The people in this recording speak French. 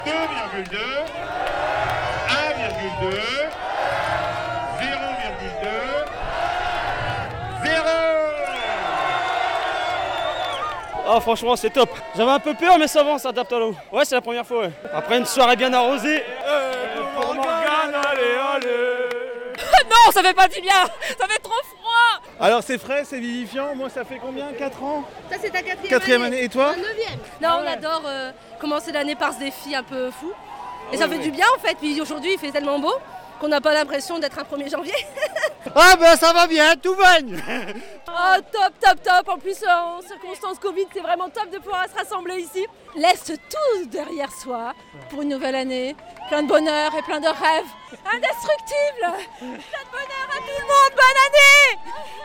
2,2, 1,2, 0,2, 0. Ah franchement c'est top. J'avais un peu peur mais ça va, on s'adapte à l'eau. Ouais c'est la première fois ouais. Après une soirée bien arrosée. Non, ça fait pas du bien. Ça fait trop froid. Alors c'est frais, c'est vivifiant. Moi ça fait combien? 4 ans? Ça c'est ta Quatrième année. Et toi? 9e. Non, on adore commencer l'année par ce défi un peu fou. Et ça fait du bien en fait. Puis aujourd'hui il fait tellement beau qu'on n'a pas l'impression d'être un 1er janvier. Ah ben ça va bien, tout baigne. Oh top, top, top. En plus en circonstances Covid, c'est vraiment top de pouvoir se rassembler ici. Laisse tout derrière soi pour une nouvelle année. Plein de bonheur et plein de rêves. Indestructible. Plein de bonheur à tout le monde. Bonne année.